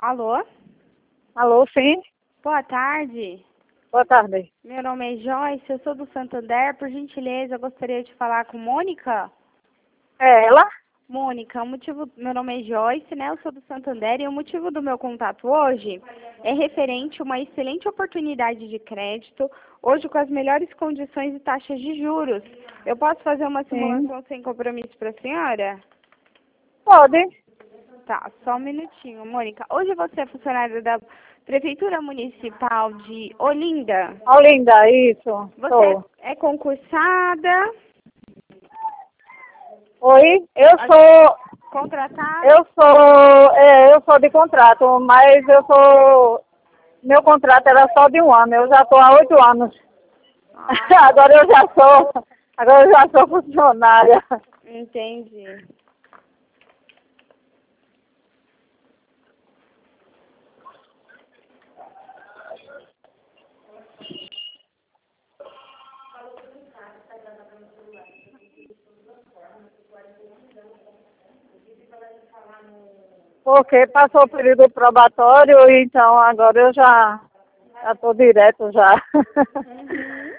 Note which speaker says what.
Speaker 1: Alô?
Speaker 2: Alô, sim?
Speaker 1: Boa tarde.
Speaker 2: Boa tarde.
Speaker 1: Meu nome é Joyce, eu sou do Santander. Por gentileza, eu gostaria de falar com Mônica.
Speaker 2: É ela?
Speaker 1: Mônica, meu nome é Joyce, né? Eu sou do Santander e o motivo do meu contato hoje é referente a uma excelente oportunidade de crédito, hoje com as melhores condições e taxas de juros. Eu posso fazer uma simulação sem compromisso para a senhora?
Speaker 2: Pode.
Speaker 1: Tá, só um minutinho, Mônica. Hoje você é funcionária da Prefeitura Municipal de Olinda?
Speaker 2: Olinda, isso.
Speaker 1: Você é concursada?
Speaker 2: Oi? Eu sou
Speaker 1: Contratada?
Speaker 2: eu sou de contrato, mas meu contrato era só de 1 ano, eu já estou há 8 anos.
Speaker 1: Ah,
Speaker 2: Agora eu já sou funcionária.
Speaker 1: entendi.
Speaker 2: Porque passou o período probatório, então agora eu já estou direto já.
Speaker 1: Uhum.